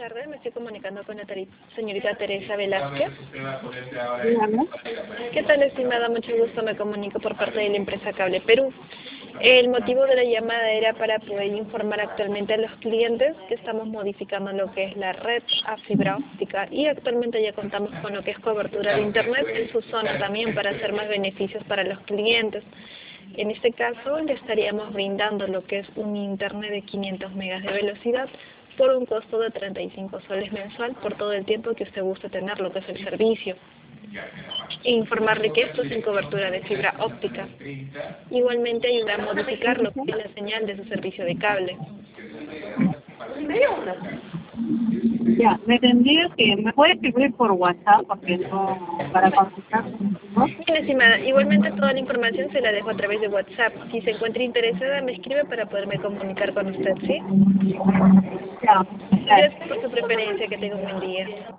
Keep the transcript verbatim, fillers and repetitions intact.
tardes, me estoy comunicando con la teri- señorita Teresa Velázquez. Dígame. ¿Qué tal, estimada? Mucho gusto, me comunico por parte de la empresa Cable Perú. El motivo de la llamada era para poder informar actualmente a los clientes que estamos modificando lo que es la red a fibra óptica y actualmente ya contamos con lo que es cobertura de internet en su zona también para hacer más beneficios para los clientes. En este caso le estaríamos brindando lo que es un internet de quinientos megas de velocidad por un costo de treinta y cinco soles mensual por todo el tiempo que usted guste tener lo que es el servicio. E informarle que esto es en cobertura de fibra óptica. Igualmente ayuda a modificar lo que es la señal de su servicio de cable. Ya, me tendría que, me puede escribir por WhatsApp porque no, para consultar. ¿No? Bien, estimada, igualmente toda la información se la dejo a través de WhatsApp. Si se encuentra interesada, me escribe para poderme comunicar con usted, ¿sí? Ya, Gracias por su preferencia, que tenga un buen día.